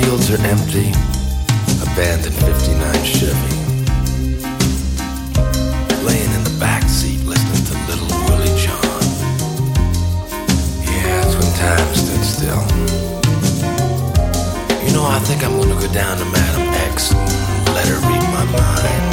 fields are empty, abandoned 59 Chevy. Laying in the backseat listening to Little Willie John. Yeah, that's when time stood still. You know, I think I'm gonna go down to Madam X and let her read my mind.